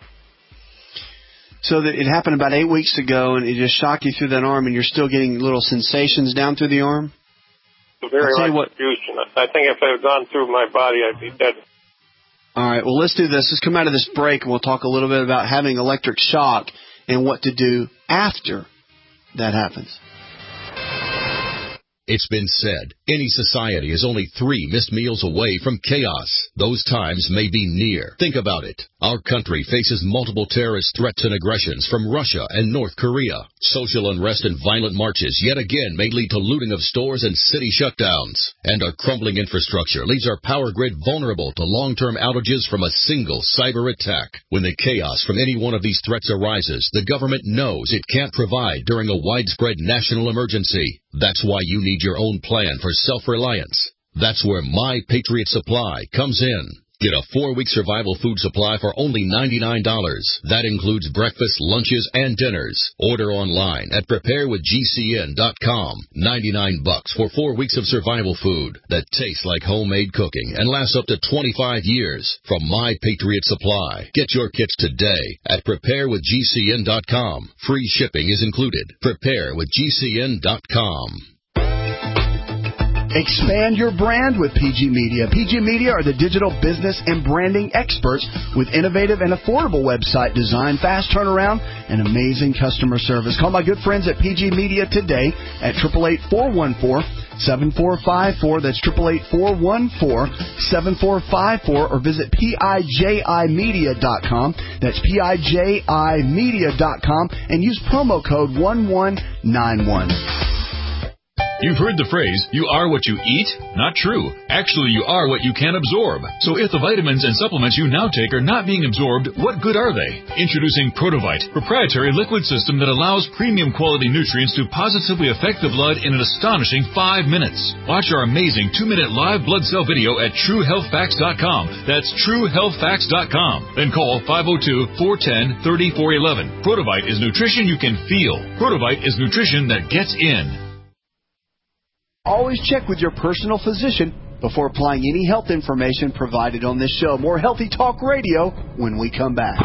So that it happened about eight weeks ago, and it just shocked you through that arm, and you're still getting little sensations down through the arm? Severe electrocution. I think if it had gone through my body, I'd be dead. All right, well, let's do this. Let's come out of this break, and we'll talk a little bit about having electric shock and what to do after that happens. It's been said, any society is only three missed meals away from chaos. Those times may be near. Think about it. Our country faces multiple terrorist threats and aggressions from Russia and North Korea. Social unrest and violent marches yet again may lead to looting of stores and city shutdowns. And our crumbling infrastructure leaves our power grid vulnerable to long-term outages from a single cyber attack. When the chaos from any one of these threats arises, the government knows it can't provide during a widespread national emergency. That's why you need your own plan for self-reliance. That's where My Patriot Supply comes in. Get a four-week survival food supply for only ninety-nine dollars. That includes breakfast, lunches, and dinners. Order online at prepare with G C N dot com. ninety-nine bucks for four weeks of survival food that tastes like homemade cooking and lasts up to twenty-five years from My Patriot Supply. Get your kits today at prepare with G C N dot com. Free shipping is included. prepare with G C N dot com. Expand your brand with P G Media. P G Media are the digital business and branding experts with innovative and affordable website design, fast turnaround, and amazing customer service. Call my good friends at P G Media today at eight eight eight, four one four, seven four five four. That's eight eight eight, four one four, seven four five four. Or visit P I J I media dot com. That's P I J I media dot com and use promo code one one nine one. You've heard the phrase, you are what you eat? Not true. Actually, you are what you can absorb. So if the vitamins and supplements you now take are not being absorbed, what good are they? Introducing Protovite, proprietary liquid system that allows premium quality nutrients to positively affect the blood in an astonishing five minutes. Watch our amazing two-minute live blood cell video at true health facts dot com. That's true health facts dot com. Then call five oh two, four one oh, three four one one. Protovite is nutrition you can feel. Protovite is nutrition that gets in. Always check with your personal physician before applying any health information provided on this show. More Healthy Talk Radio when we come back.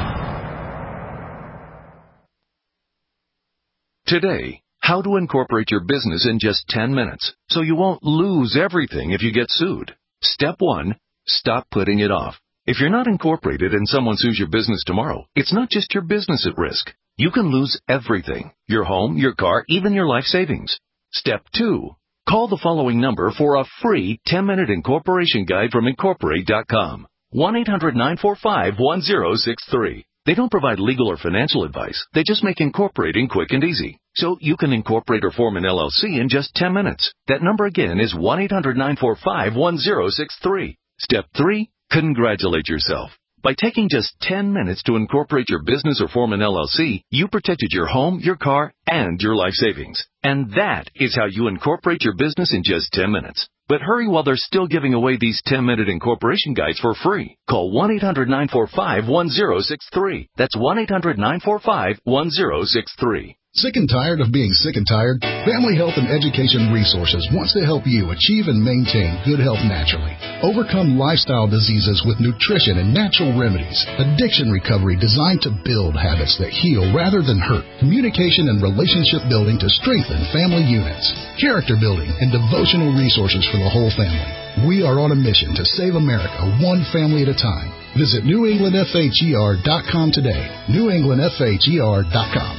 Today, how to incorporate your business in just ten minutes so you won't lose everything if you get sued. Step one, stop putting it off. If you're not incorporated and someone sues your business tomorrow, it's not just your business at risk. You can lose everything, your home, your car, even your life savings. Step two, call the following number for a free ten-minute incorporation guide from Incorporate dot com. one eight hundred, nine four five, one zero six three. They don't provide legal or financial advice. They just make incorporating quick and easy. So you can incorporate or form an L L C in just ten minutes. That number again is one eight hundred, nine four five, one zero six three. Step three, congratulate yourself. By taking just ten minutes to incorporate your business or form an L L C, you protected your home, your car, and your life savings. And that is how you incorporate your business in just ten minutes. But hurry while they're still giving away these ten-minute incorporation guides for free. Call one eight hundred, nine four five, one zero six three. That's one eight hundred, nine four five, one zero six three. Sick and tired of being sick and tired? Family Health and Education Resources wants to help you achieve and maintain good health naturally. Overcome lifestyle diseases with nutrition and natural remedies. Addiction recovery designed to build habits that heal rather than hurt. Communication and relationship building to strengthen family units. Character building and devotional resources for the whole family. We are on a mission to save America one family at a time. Visit New England F H E R dot com today. New England F H E R dot com.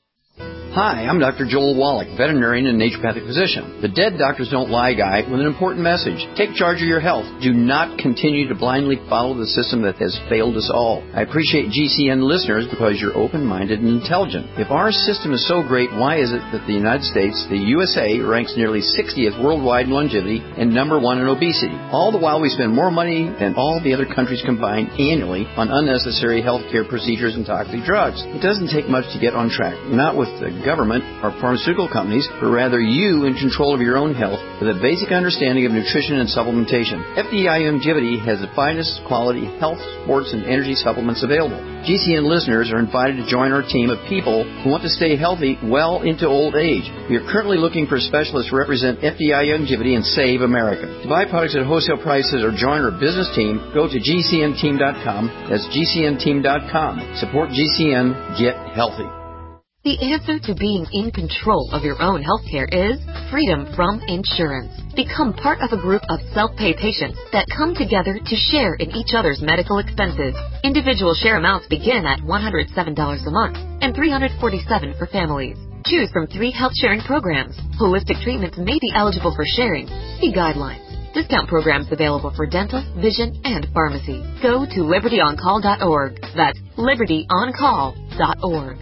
Hi, I'm Doctor Joel Wallach, veterinarian and naturopathic physician. The Dead Doctors Don't Lie guy with an important message. Take charge of your health. Do not continue to blindly follow the system that has failed us all. I appreciate G C N listeners because you're open-minded and intelligent. If our system is so great, why is it that the United States, the U S A, ranks nearly sixtieth worldwide in longevity and number one in obesity? All the while we spend more money than all the other countries combined annually on unnecessary health care procedures and toxic drugs. It doesn't take much to get on track. Not with the government or pharmaceutical companies, but rather you in control of your own health with a basic understanding of nutrition and supplementation. F D I Longevity has the finest quality health, sports, and energy supplements available. G C N listeners are invited to join our team of people who want to stay healthy well into old age. We are currently looking for specialists to represent F D I Longevity and Save America. To buy products at wholesale prices or join our business team, go to G C N team dot com. That's G C N team dot com. Support G C N. Get healthy. The answer to being in control of your own healthcare is freedom from insurance. Become part of a group of self-pay patients that come together to share in each other's medical expenses. Individual share amounts begin at one hundred seven dollars a month and three hundred forty-seven dollars for families. Choose from three health-sharing programs. Holistic treatments may be eligible for sharing. See guidelines. Discount programs available for dental, vision, and pharmacy. Go to liberty on call dot org. That's liberty on call dot org.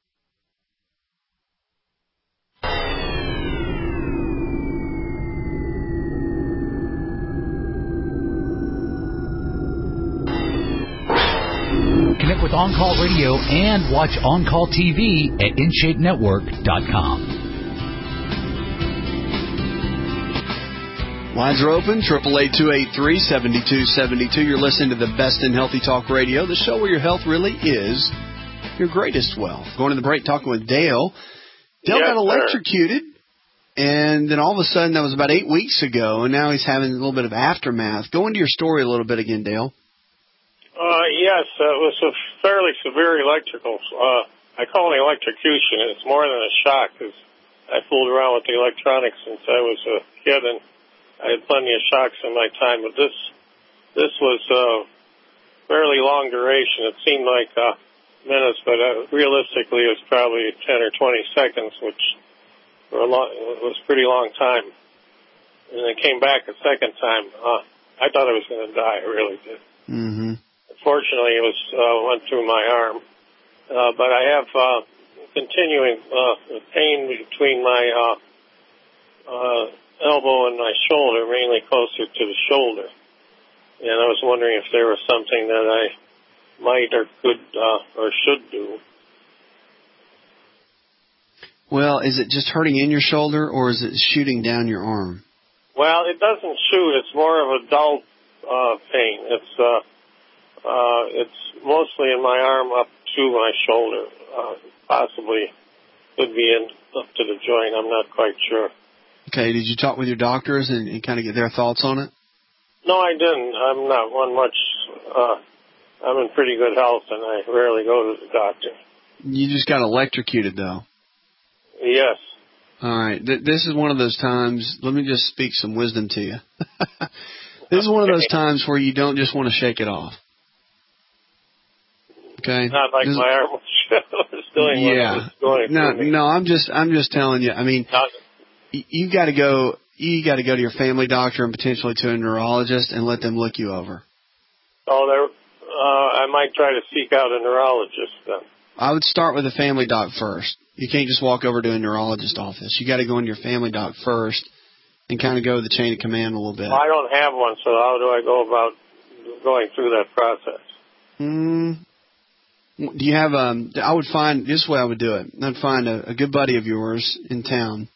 Connect with On Call Radio and watch On Call T V at in shape network dot com. Lines are open, eight eight eight, two eight three, seven two seven two. You're listening to the best in Healthy Talk Radio, the show where your health really is your greatest wealth. Going to the break, talking with Dale. Dale yes, got electrocuted, sir. And then all of a sudden, that was about eight weeks ago, and now he's having a little bit of aftermath. Go into your story a little bit again, Dale. Uh, yes, uh, it was a fairly severe electrical. Uh, I call it electrocution. It's more than a shock because I fooled around with the electronics since I was a kid, and I had plenty of shocks in my time, but this this was uh, fairly long duration. It seemed like uh, minutes, but uh, realistically it was probably ten or twenty seconds, which for a long, it was a pretty long time. And it came back a second time. Uh, I thought I was going to die. I really did. Mm-hmm. Fortunately, it was uh, went through my arm, uh, but I have uh, continuing uh, pain between my uh, uh, elbow and my shoulder, mainly closer to the shoulder. And I was wondering if there was something that I might or could uh, or should do. Well, is it just hurting in your shoulder, or is it shooting down your arm? Well, it doesn't shoot. It's more of a dull uh, pain. It's uh, uh, it's mostly in my arm up to my shoulder. Uh, possibly could be in up to the joint. I'm not quite sure. Okay, did you talk with your doctors and, and kind of get their thoughts on it? No, I didn't. I'm not one much. Uh, I'm in pretty good health, and I rarely go to the doctor. You just got electrocuted, though. Yes. All right. Th- this is one of those times. Let me just speak some wisdom to you. This is one of those times where you don't just want to shake it off. Okay. Not like this my arm was doing. Yeah. Was going no, through me. no. I'm just, I'm just telling you. I mean, Not, y- you got to go. You got to go to your family doctor and potentially to a neurologist and let them look you over. oh, there. Uh, I might try to seek out a neurologist then. I would start with a family doc first. You can't just walk over to a neurologist office. You got to go into your family doc first and kind of go the chain of command a little bit. Well, I don't have one, so how do I go about going through that process? Mm, do you have um? I would find this way. I would do it. I'd find a, a good buddy of yours in town.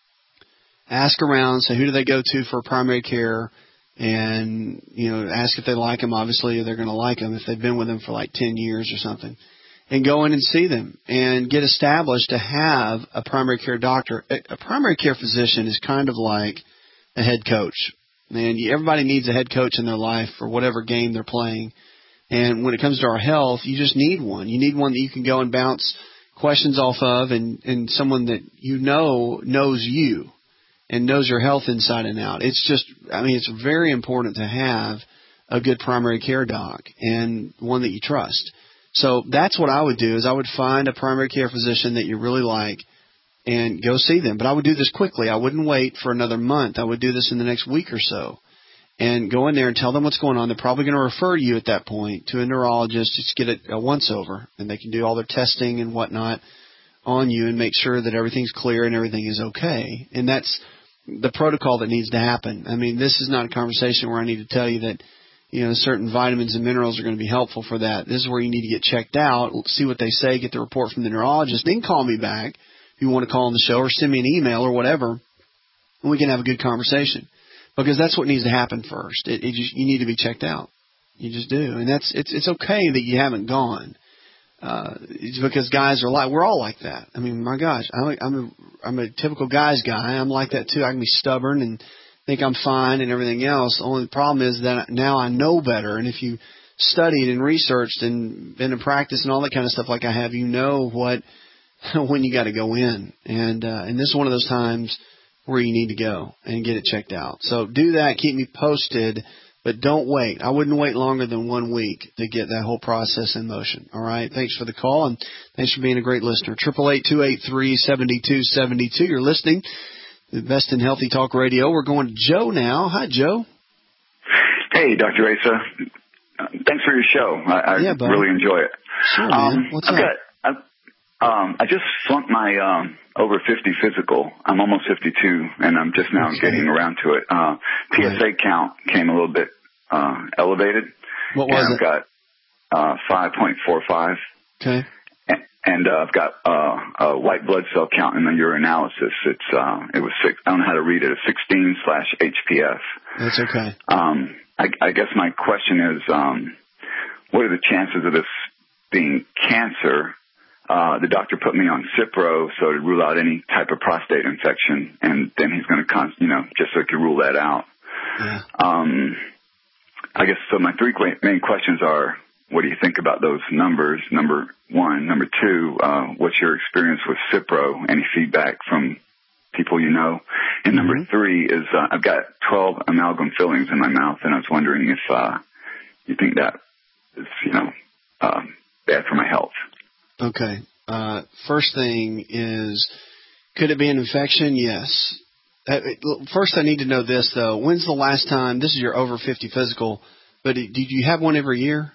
Ask around. Say who do they go to for primary care, and you know, ask if they like them. Obviously, they're going to like them if they've been with them for like ten years or something. And go in and see them and get established to have a primary care doctor. A primary care physician is kind of like a head coach. And everybody needs a head coach in their life for whatever game they're playing. And when it comes to our health, you just need one. You need one that you can go and bounce questions off of, and, and someone that you know knows you and knows your health inside and out. It's just, I mean, it's very important to have a good primary care doc and one that you trust. So that's what I would do is I would find a primary care physician that you really like and go see them. But I would do this quickly. I wouldn't wait for another month. I would do this in the next week or so and go in there and tell them what's going on. They're probably going to refer you at that point to a neurologist just get it a once-over, and they can do all their testing and whatnot on you and make sure that everything's clear and everything is okay. And that's the protocol that needs to happen. I mean, this is not a conversation where I need to tell you that you know, certain vitamins and minerals are going to be helpful for that. This is where you need to get checked out, see what they say, get the report from the neurologist, then call me back if you want to call on the show or send me an email or whatever, and we can have a good conversation. Because that's what needs to happen first. It, it just, you need to be checked out. You just do. And that's it's it's okay that you haven't gone. Uh, it's because guys are like, we're all like that. I mean, my gosh, I'm a, I'm a, I'm a typical guy's guy. I'm like that too. I can be stubborn and think I'm fine and everything else. The only problem is that now I know better. And if you studied and researched and been in practice and all that kind of stuff like I have, you know what when you got to go in. And uh, and this is one of those times where you need to go and get it checked out. So do that. Keep me posted But don't wait. I wouldn't wait longer than one week to get that whole process in motion. All right? Thanks for the call, and thanks for being a great listener. eight eight eight, two eight three, seven two seven two. You're listening to Best in Healthy Talk Radio. We're going to Joe now. Hi, Joe. Hey, Doctor Asa. Uh, thanks for your show. I, I yeah, really enjoy it. Sure, um, man. What's I've up? Got, I've, um, I just flunked my um, over fifty physical. I'm almost fifty-two, and I'm just now okay. getting around to it. Uh, P S A right. count came a little bit uh, elevated. What was and it? I've got uh, five point four five. Okay. And, and uh, I've got uh, a white blood cell count in the urinalysis. It's uh, it was six. I don't know how to read it. It's sixteen slash H P F. That's okay. Um, I, I guess my question is, um, what are the chances of this being cancer? Uh, the doctor put me on Cipro so to rule out any type of prostate infection, and then he's going to, con- you know, just so he can rule that out. Yeah. Um, I guess so. My three main questions are: what do you think about those numbers? Number one. Number two. Uh, what's your experience with Cipro? Any feedback from people you know? And number mm-hmm. three is uh, I've got twelve amalgam fillings in my mouth, and I was wondering if uh, you think that is, you know, uh, bad for my health. Okay. Uh, first thing is, could it be an infection? Yes. Uh, first, I need to know this, though. When's the last time, this is your over fifty physical, but did you have one every year?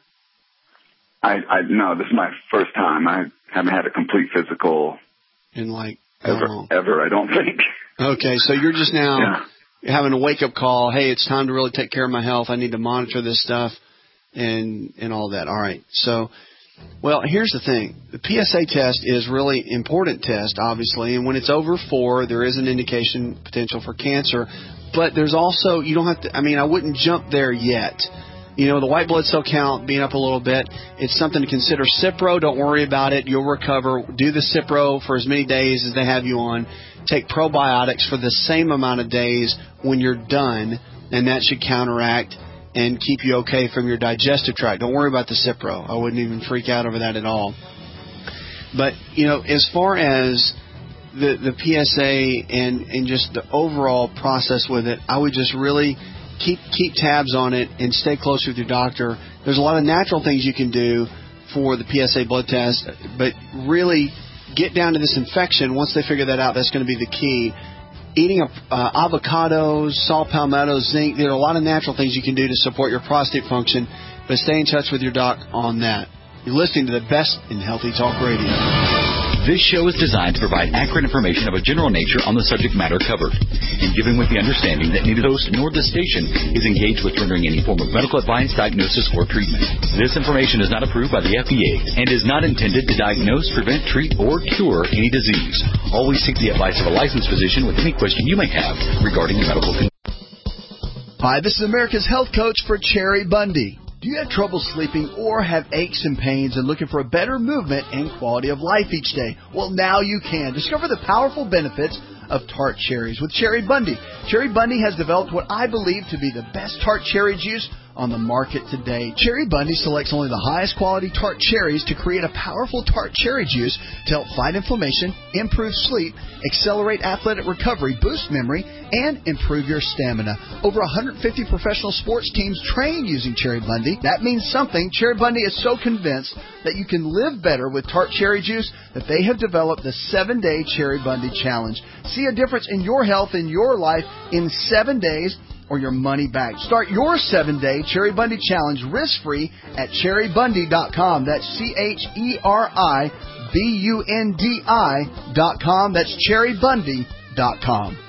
I, I no, this is my first time. I haven't had a complete physical in like ever, long? ever, I don't think. Okay, so you're just now yeah. having a wake-up call, hey, it's time to really take care of my health. I need to monitor this stuff and and all that. All right, so... Well, here's the thing. The P S A test is really important test, obviously, and when it's over four, there is an indication potential for cancer. But there's also, you don't have to, I mean, I wouldn't jump there yet. You know, the white blood cell count being up a little bit, it's something to consider. Cipro, don't worry about it. You'll recover. Do the Cipro for as many days as they have you on. Take probiotics for the same amount of days when you're done, and that should counteract and keep you okay from your digestive tract. Don't worry about the Cipro. I wouldn't even freak out over that at all. But, you know, as far as the the P S A and, and just the overall process with it, I would just really keep keep tabs on it and stay close with your doctor. There's a lot of natural things you can do for the P S A blood test, but really get down to this infection. Once they figure that out, that's going to be the key. Eating uh, avocados, saw palmetto, zinc, there are a lot of natural things you can do to support your prostate function, but stay in touch with your doc on that. You're listening to the Best in Healthy Talk Radio. This show is designed to provide accurate information of a general nature on the subject matter covered, and given with the understanding that neither the host nor the station is engaged with rendering any form of medical advice, diagnosis, or treatment. This information is not approved by the F D A and is not intended to diagnose, prevent, treat, or cure any disease. Always seek the advice of a licensed physician with any question you may have regarding your medical condition. Hi, this is America's Health Coach for Cherry Bundy. Do you have trouble sleeping or have aches and pains and looking for a better movement and quality of life each day? Well, now you can. Discover the powerful benefits of tart cherries with Cherry Bundy. Cherry Bundy has developed what I believe to be the best tart cherry juice on the market today. Cherry Bundy selects only the highest quality tart cherries to create a powerful tart cherry juice to help fight inflammation, improve sleep, accelerate athletic recovery, boost memory, and improve your stamina. Over one hundred fifty professional sports teams train using Cherry Bundy. That means something. Cherry Bundy is so convinced that you can live better with tart cherry juice that they have developed the seven-day Cherry Bundy Challenge. See a difference in your health and your life in seven days or your money back. Start your seven-day Cherry Bundy Challenge risk-free at cherry bundy dot com. That's C H E R I B U N D I dot com. That's cherry bundy dot com.